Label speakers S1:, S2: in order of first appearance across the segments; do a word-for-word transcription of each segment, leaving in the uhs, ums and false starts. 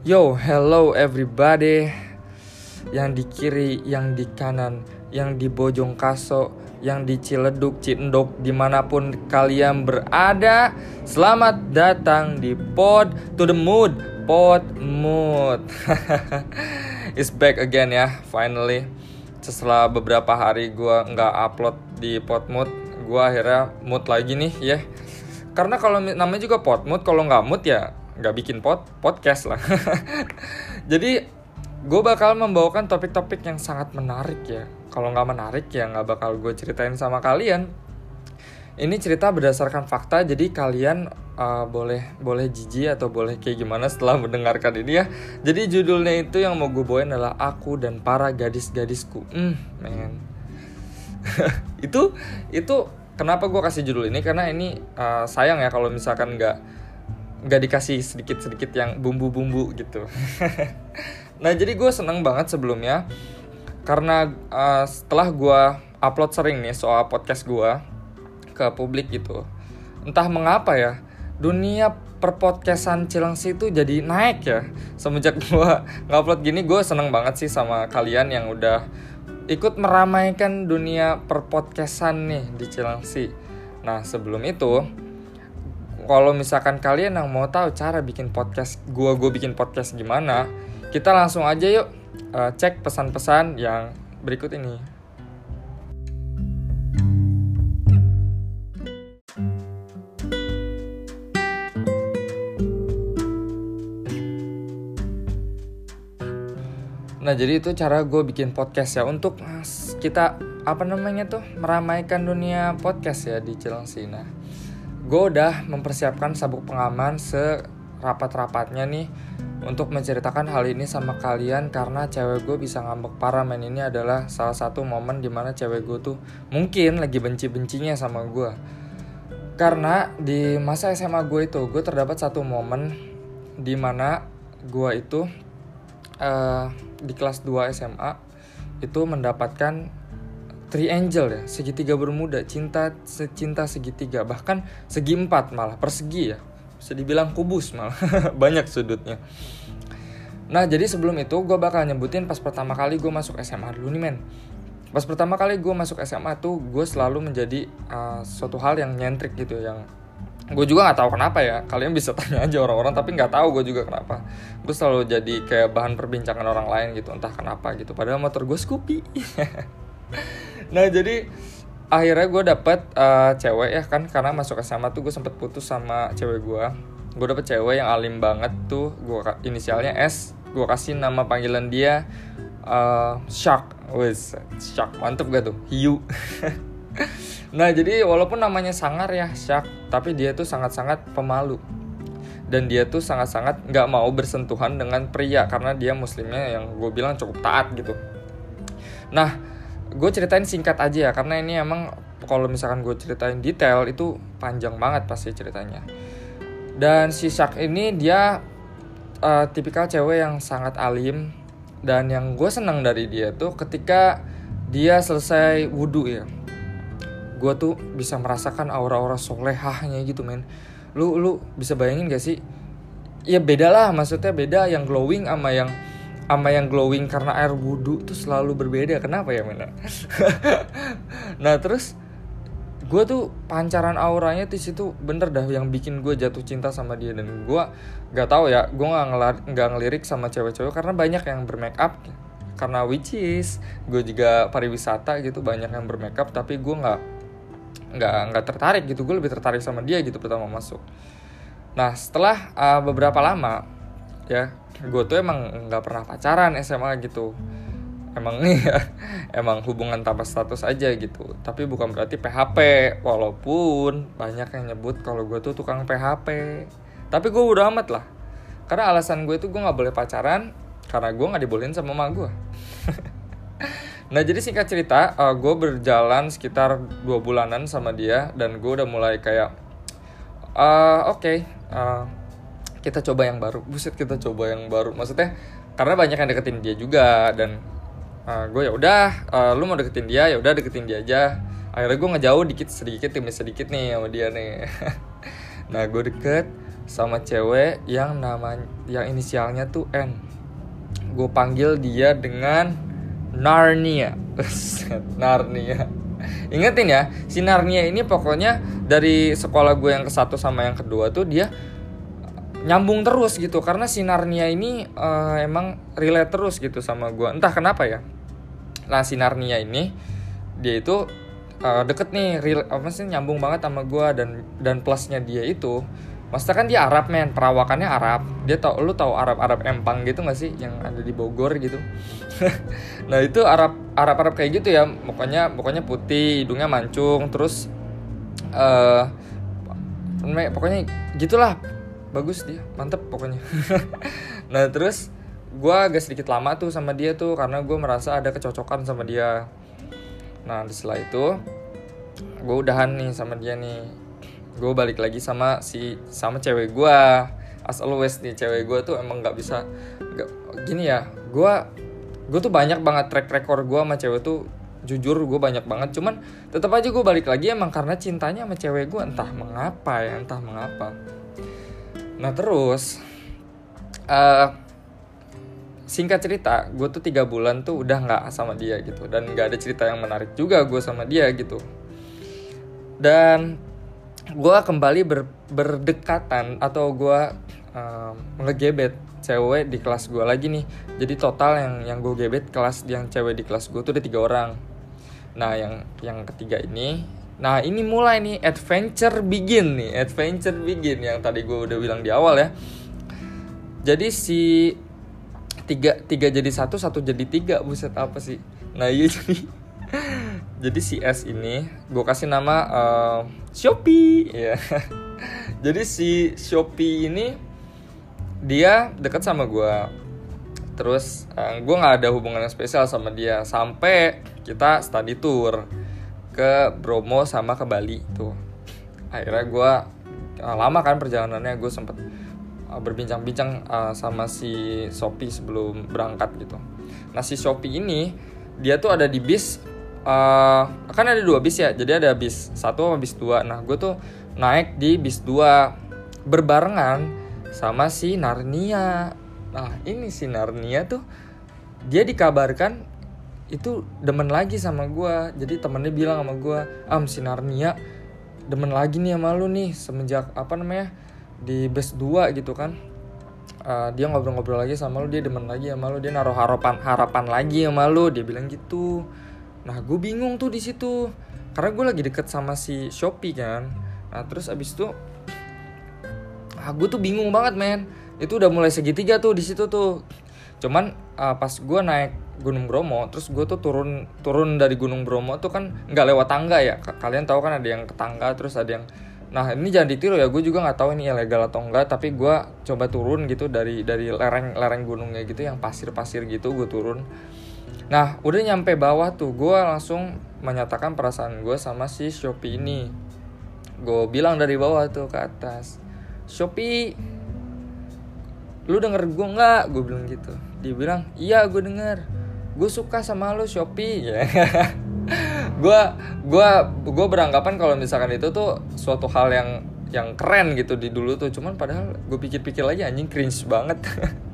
S1: Yo, hello everybody. Yang di kiri, yang di kanan, yang di Bojongkaso, yang di Ciledug, Cindok, dimanapun kalian berada, selamat datang di Pod to the Mood, Pod Mood. It's back again ya, finally. Setelah beberapa hari gue nggak upload di Pod Mood, gue akhirnya mood lagi nih ya. Karena kalau namanya juga Pod Mood, kalau nggak mood ya nggak bikin pod podcast lah. Jadi gue bakal membawakan topik-topik yang sangat menarik ya. Kalau nggak menarik ya nggak bakal gue ceritain sama kalian. Ini cerita berdasarkan fakta, jadi kalian uh, boleh boleh jijik atau boleh kayak gimana setelah mendengarkan ini ya. Jadi judulnya itu yang mau gue bawain adalah Aku dan Para Gadis-Gadisku. Hmm, men. itu itu kenapa gue kasih judul ini? Karena ini uh, sayang ya kalau misalkan nggak nggak dikasih sedikit-sedikit yang bumbu-bumbu gitu. Nah jadi gue seneng banget sebelumnya karena uh, setelah gue upload sering nih soal podcast gue ke publik gitu, entah mengapa ya dunia perpodcastan Cilengsi itu jadi naik ya. Semenjak gue ngupload gini, gue seneng banget sih sama kalian yang udah ikut meramaikan dunia perpodcastan nih di Cilengsi. Nah sebelum itu, kalau misalkan kalian yang mau tahu cara bikin podcast gue, gue bikin podcast gimana, kita langsung aja yuk uh, cek pesan-pesan yang berikut ini. Nah jadi itu cara gue bikin podcast ya, untuk kita apa namanya tuh meramaikan dunia podcast ya di Cilengsi. Nah gue udah mempersiapkan sabuk pengaman serapat-rapatnya nih untuk menceritakan hal ini sama kalian, karena cewek gue bisa ngambek parah men. Ini adalah salah satu momen dimana cewek gue tuh mungkin lagi benci-bencinya sama gue. Karena di masa S M A gue itu, gue terdapat satu momen dimana gue itu uh, di kelas dua S M A itu mendapatkan triangle ya, segitiga bermuda, cinta cinta segitiga, bahkan segi empat malah, persegi ya, bisa dibilang kubus malah, banyak sudutnya. Nah jadi sebelum itu gue bakal nyebutin pas pertama kali gue masuk S M A dulu nih men. Pas pertama kali gue masuk S M A tuh gue selalu menjadi uh, suatu hal yang nyentrik gitu, yang gue juga nggak tahu kenapa ya. Kalian bisa tanya aja orang-orang, tapi nggak tahu gue juga kenapa. Gue selalu jadi kayak bahan perbincangan orang lain gitu, entah kenapa gitu. Padahal motor gue Scoopy. Nah jadi akhirnya gue dapet uh, cewek ya kan, karena masuk S M A tuh gue sempet putus sama cewek gue. Gue dapet cewek yang alim banget tuh, gue inisialnya S. Gue kasih nama panggilan dia uh, Shark. Wes, Shark, mantep gak tuh? Hiu. Nah jadi walaupun namanya sangar ya Shark, tapi dia tuh sangat-sangat pemalu. Dan dia tuh sangat-sangat gak mau bersentuhan dengan pria, karena dia muslimnya yang gue bilang cukup taat gitu. Nah gue ceritain singkat aja ya, karena ini emang kalau misalkan gue ceritain detail itu panjang banget pasti ceritanya. Dan si Shark ini dia uh, tipikal cewek yang sangat alim. Dan yang gue senang dari dia tuh ketika dia selesai wudhu ya, gue tuh bisa merasakan aura-aura solehahnya gitu men. Lu lu bisa bayangin gak sih? Ya beda lah, maksudnya beda yang glowing sama yang sama yang glowing karena air wudhu tuh selalu berbeda. Kenapa ya men? Nah terus gue tuh pancaran auranya di situ bener dah yang bikin gue jatuh cinta sama dia. Dan gue nggak tahu ya, gue nggak ngelar- nggak ngelirik sama cewek-cewek karena banyak yang bermake up. Karena which is gue juga pariwisata gitu, banyak yang bermake up, tapi gue nggak nggak nggak tertarik gitu. Gue lebih tertarik sama dia gitu pertama masuk. Nah setelah uh, beberapa lama ya, gue tuh emang nggak pernah pacaran S M A gitu. Emang nih ya, emang hubungan tanpa status aja gitu. Tapi bukan berarti P H P, walaupun banyak yang nyebut kalau gue tuh tukang P H P. Tapi gue udah amat lah, karena alasan gue itu gue nggak boleh pacaran karena gue nggak dibolehin sama mama gue. Nah jadi singkat cerita, uh, gue berjalan sekitar dua bulanan sama dia, dan gue udah mulai kayak uh, oke okay, uh, kita coba yang baru. Buset, kita coba yang baru. Maksudnya karena banyak yang deketin dia juga, dan uh, gue ya udah, uh, lu mau deketin dia ya udah deketin dia aja. Akhirnya gue ngejauh dikit sedikit demi sedikit nih sama dia nih. Nah gue deket, sama cewek yang namanya yang inisialnya tuh N. Gue panggil dia dengan Narnia. Narnia. Ingetin ya, si Narnia ini pokoknya dari sekolah gue yang ke satu sama yang kedua tuh dia nyambung terus gitu, karena si Narnia ini uh, emang relate terus gitu sama gue, entah kenapa ya. Nah si Narnia ini dia itu uh, deket nih, real, apa sih nyambung banget sama gue, dan dan plusnya dia itu, maksudnya kan dia Arab men, perawakannya Arab. Dia tau, lu tahu Arab Arab empang gitu nggak sih, yang ada di Bogor gitu. Nah itu Arab Arab Arab kayak gitu ya, pokoknya pokoknya putih, hidungnya mancung, terus uh, pokoknya gitulah, bagus dia, mantep pokoknya. Nah terus gue agak sedikit lama tuh sama dia tuh, karena gue merasa ada kecocokan sama dia. Nah setelah itu gue udahan nih sama dia nih, gue balik lagi sama si sama cewek gue. As always nih, cewek gue tuh emang nggak bisa gak, gini ya, gue gue tuh banyak banget track record gue sama cewek tuh, jujur gue banyak banget, cuman tetap aja gue balik lagi emang karena cintanya sama cewek gue, entah mengapa ya, entah mengapa. Nah terus uh, singkat cerita, gue tuh tiga bulan tuh udah nggak sama dia gitu, dan nggak ada cerita yang menarik juga gue sama dia gitu. Dan gue kembali ber, berdekatan atau gue um, ngegebet cewek di kelas gue lagi nih. Jadi total yang yang gue gebet kelas yang cewek di kelas gue tuh ada tiga orang. Nah yang yang ketiga ini, nah ini mulai nih adventure begin nih, adventure begin yang tadi gue udah bilang di awal ya. Jadi si tiga tiga jadi satu, satu jadi tiga, buset apa sih? Nah iya jadi jadi si S ini gue kasih nama uh, Shopee ya. Jadi si Shopee ini dia dekat sama gue. Terus uh, gue nggak ada hubungan yang spesial sama dia sampai kita study tour ke Bromo sama ke Bali tuh. Akhirnya gue uh, lama kan perjalanannya, gue sempet uh, berbincang-bincang uh, sama si Shopee sebelum berangkat gitu. Nah si Shopee ini dia tuh ada di bis, uh, kan ada dua bis ya, jadi ada bis satu sama bis dua. Nah gue tuh naik di bis dua berbarengan sama si Narnia. Nah ini si Narnia tuh dia dikabarkan itu demen lagi sama gue. Jadi temennya bilang sama gue, Am si Narnia demen lagi nih sama lu nih semenjak apa namanya di bus dua gitu kan. uh, Dia ngobrol-ngobrol lagi sama lu, dia demen lagi sama lu, dia naruh harapan harapan lagi sama lu, dia bilang gitu. Nah gue bingung tuh di situ karena gue lagi deket sama si Shopee kan. Nah terus abis itu ah, gue tuh bingung banget men. Itu udah mulai segitiga tuh di situ tuh. Cuman uh, pas gue naik Gunung Bromo, terus gue tuh turun turun dari Gunung Bromo tuh kan nggak lewat tangga ya. K- kalian tahu kan ada yang ke tangga, terus ada yang, nah ini jangan ditiru ya, gue juga nggak tahu ini ilegal atau enggak. Tapi gue coba turun gitu dari dari lereng lereng gunungnya gitu, yang pasir-pasir gitu, gue turun. Nah udah nyampe bawah tuh, gue langsung menyatakan perasaan gue sama si Shopee ini. Gue bilang dari bawah tuh ke atas, Shopee, lu denger gue nggak? Gue bilang gitu. Dia bilang, iya gue denger, gue suka sama lu Shopee ya. Gue gue gue beranggapan kalau misalkan itu tuh suatu hal yang yang keren gitu di dulu tuh. Cuman padahal gue pikir-pikir lagi anjing cringe banget.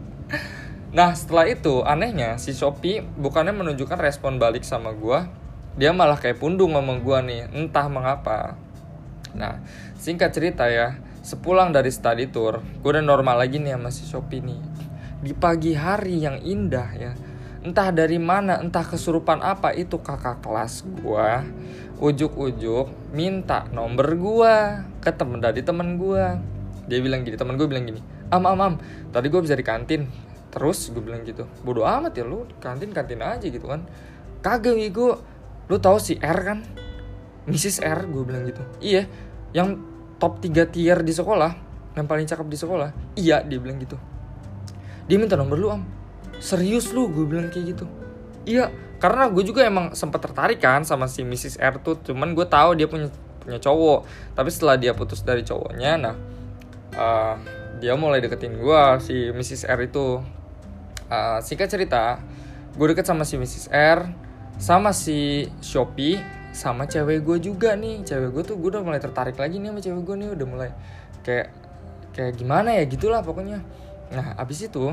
S1: Nah setelah itu anehnya si Shopee bukannya menunjukkan respon balik sama gue, dia malah kayak pundung sama gue nih, entah mengapa. Nah singkat cerita ya, sepulang dari study tour, gue udah normal lagi nih sama si Shopee nih. Di pagi hari yang indah ya, entah dari mana, entah kesurupan apa, itu kakak kelas gue ujuk-ujuk minta nomor gue ke temen dari temen gue. Dia bilang gini, temen gue bilang gini, am am am, tadi gue bisa di kantin. Terus gue bilang gitu, bodo amat ya lu, kantin kantin aja gitu kan. Kagak Wigo, lu tahu si R kan, Missus R, gue bilang gitu. Iya, yang top tiga tier di sekolah, yang paling cakep di sekolah. Iya, dia bilang gitu. Dia minta nomor lu am. Serius lu, gue bilang kayak gitu. Iya, karena gue juga emang sempat tertarik kan sama si Missus R tuh. Cuman gue tahu dia punya punya cowok. Tapi setelah dia putus dari cowoknya, nah uh, dia mulai deketin gue, si Missus R itu. uh, Singkat cerita, gue deket sama si Missus R, sama si Shopee, sama cewek gue juga nih. Cewek gue tuh gue udah mulai tertarik lagi nih sama cewek gue nih. Udah mulai kayak kayak gimana ya gitulah pokoknya. Nah abis itu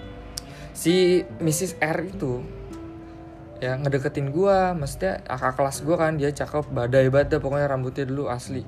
S1: si missus R itu ya ngedeketin gue, maksudnya kakak kelas gue kan, dia cakep, badai banget pokoknya, rambutnya dulu asli.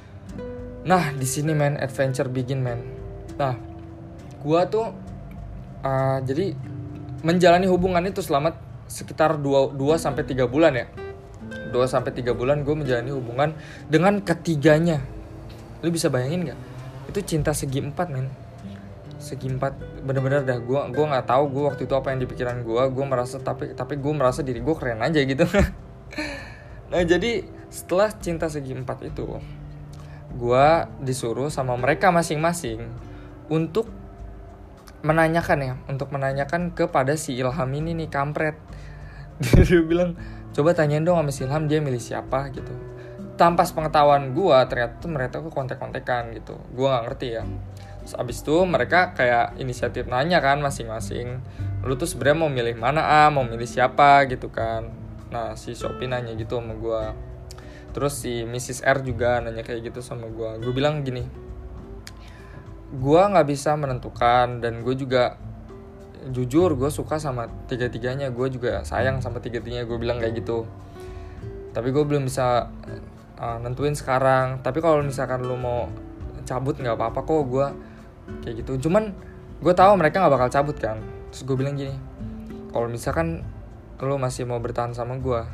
S1: Nah di sini men, adventure begin men. Nah gue tuh uh, jadi menjalani hubungan itu selama sekitar dua sampai tiga bulan ya. dua sampai tiga bulan gue menjalani hubungan dengan ketiganya. Lu bisa bayangin gak? Itu cinta segi empat men. Segi empat bener-bener dah, gue gue nggak tahu gue waktu itu apa yang di pikiran gue. Gue merasa tapi tapi gue merasa diri gue keren aja gitu. Nah jadi setelah cinta segi empat itu, gue disuruh sama mereka masing-masing untuk menanyakan ya, untuk menanyakan kepada si Ilham ini nih kampret. Dia bilang, coba tanyain dong sama si Ilham dia milih siapa gitu. Tanpa sepengetahuan gue, ternyata tuh mereka tuh kontek-kontekan gitu. Gue nggak ngerti ya. Terus abis itu mereka kayak inisiatif nanya kan masing-masing, lu tuh sebenarnya mau milih mana ah, mau milih siapa gitu kan. Nah si Shopee nanya gitu sama gue. Terus si missus R juga nanya kayak gitu sama gue. Gue bilang gini, gue nggak bisa menentukan dan gue juga jujur gue suka sama tiga-tiganya, gue juga sayang sama tiga-tiganya, gue bilang kayak gitu. Tapi gue belum bisa uh, nentuin sekarang. Tapi kalau misalkan lu mau cabut nggak apa-apa kok, gue kayak gitu. Cuman gue tahu mereka nggak bakal cabut kan. Terus gue bilang gini, kalau misalkan lu masih mau bertahan sama gue,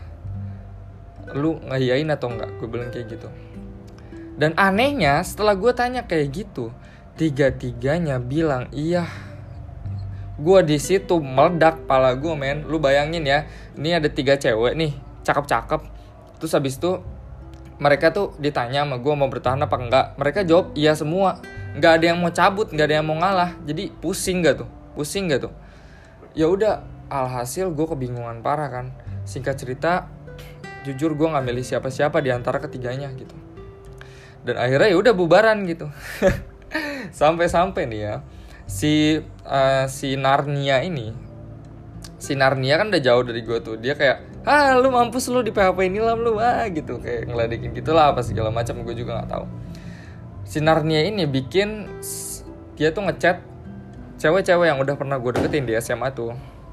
S1: lu ngehiain atau enggak? Gue bilang kayak gitu. Dan anehnya setelah gue tanya kayak gitu, tiga-tiganya bilang iya. Gue di situ meledak pala gue men. Lu bayangin ya, ini ada tiga cewek nih, cakep-cakep. Terus habis itu mereka tuh ditanya sama gue mau bertahan apa enggak. Mereka jawab iya semua. Nggak ada yang mau cabut, nggak ada yang mau ngalah. Jadi pusing gak tuh? Pusing gak tuh? Ya udah, alhasil gue kebingungan parah kan. Singkat cerita, jujur gue nggak milih siapa-siapa di antara ketiganya gitu. Dan akhirnya ya udah bubaran gitu. Sampai-sampai nih ya, si uh, si Narnia ini, si Narnia kan udah jauh dari gue tuh. Dia kayak, ah lu mampus lu di P H P ini lah lu ah gitu, kayak ngeledekin gitulah apa segala macam, gue juga nggak tahu. Si Narnia ini bikin dia tuh ngechat cewek-cewek yang udah pernah gue deketin di S M A tuh,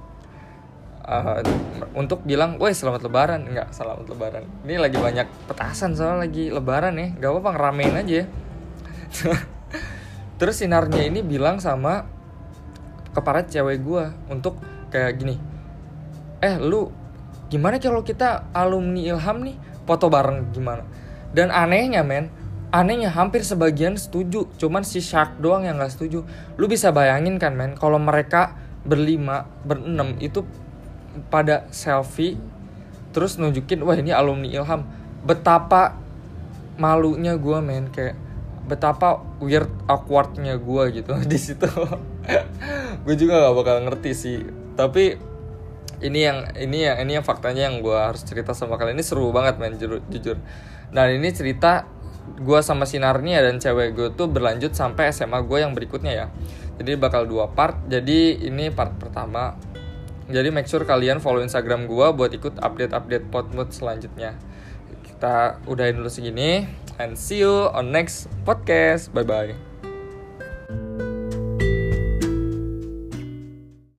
S1: uh, untuk bilang, woi selamat lebaran. Enggak, selamat lebaran, ini lagi banyak petasan soalnya lagi lebaran ya, gak apa-apa ngeramein aja. Terus si Narnia ini bilang sama kepada cewek gue untuk kayak gini, eh lu gimana kalau kita alumni Ilham nih foto bareng gimana? Dan anehnya men, anehnya hampir sebagian setuju, cuman si Shark doang yang gak setuju. Lu bisa bayangin kan men, kalau mereka berlima, berenam itu pada selfie terus nunjukin, wah ini alumni Ilham. Betapa malunya gue men, kayak betapa weird awkwardnya gue gitu di situ. Gue juga gak bakal ngerti sih, tapi ini yang ini yang ini yang faktanya yang gue harus cerita sama kalian. Ini seru banget men, jujur, jujur. Nah ini cerita gue sama si Narnia dan cewek gue tuh berlanjut sampai S M A gue yang berikutnya ya. Jadi bakal dua part. Jadi ini part pertama. Jadi make sure kalian follow Instagram gue buat ikut update-update Podmood selanjutnya. Kita udahin dulu segini, and see you on next podcast. Bye bye.